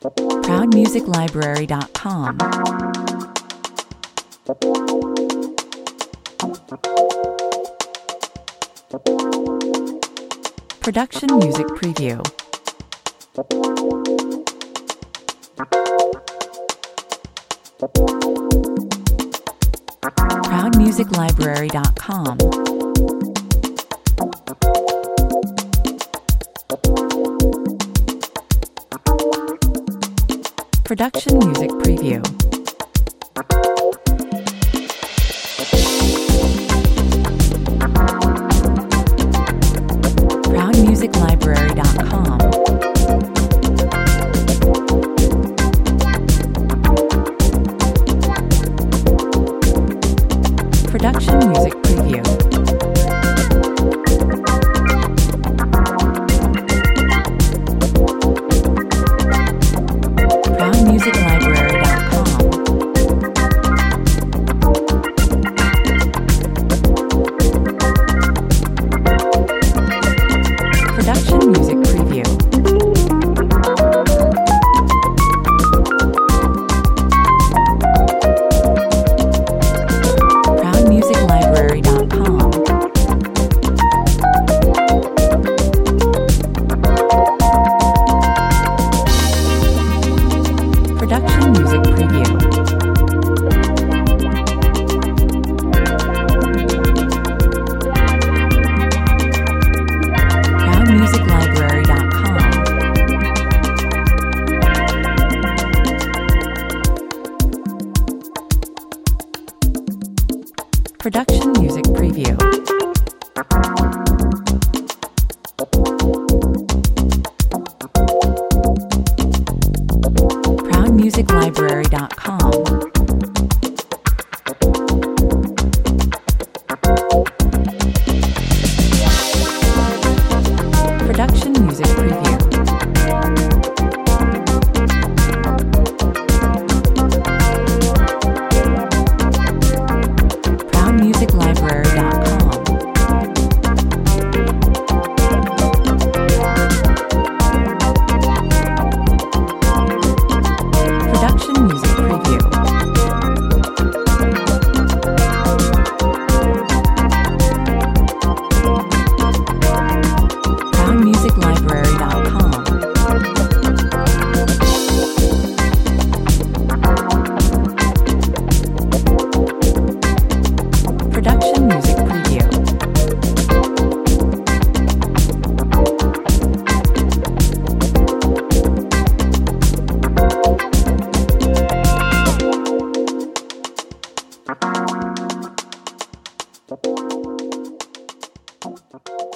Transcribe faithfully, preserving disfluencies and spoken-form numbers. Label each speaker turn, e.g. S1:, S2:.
S1: proud music library dot com. Production Music Preview. proud music library dot com. Production Music Preview. proud music library dot com. Production Music Preview. proud music library dot com. Production Music Preview. proud music library dot com. Production Music Preview. proud music library dot com. Production Music Preview. proud music library dot com. Production Music Preview. proud music library dot com. Production Music Preview. proud music library dot com. Production Music Preview. Thank you.